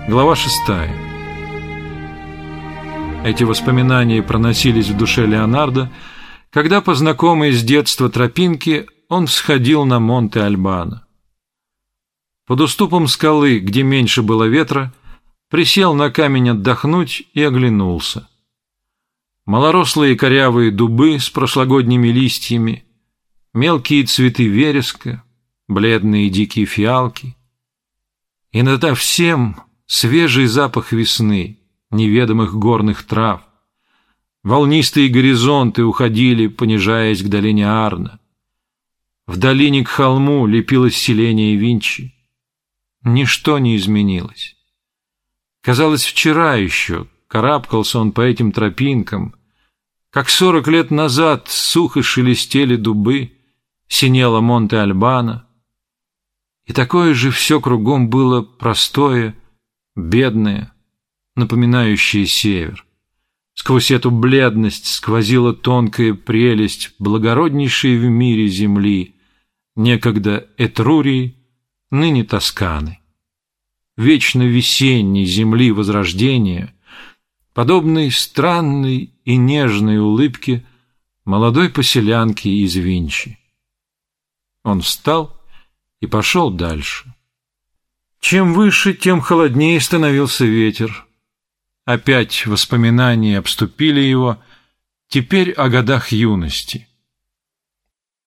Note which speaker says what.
Speaker 1: Глава 6. Эти воспоминания проносились в душе Леонардо, когда по знакомой с детства тропинке он всходил на Монте-Альбано. Под уступом скалы, где меньше было ветра, присел на камень отдохнуть и оглянулся. Малорослые корявые дубы с прошлогодними листьями, мелкие цветы вереска, бледные дикие фиалки. И над всем свежий запах весны, неведомых горных трав. Волнистые горизонты уходили, понижаясь к долине Арно. В долине к холму лепилось селение Винчи. Ничто не изменилось. Казалось, вчера еще карабкался он по этим тропинкам, как 40 лет назад сухо шелестели дубы, синело Монте-Альбано. И такое же все кругом было простое, бедное, напоминающее север. Сквозь эту бледность сквозила тонкая прелесть благороднейшей в мире земли, некогда Этрурии, ныне Тосканы. Вечно весенней земли возрождения, подобной странной и нежной улыбке молодой поселянки из Винчи. Он встал и пошел дальше. Чем выше, тем холоднее становился ветер. Опять воспоминания обступили его, теперь о годах юности.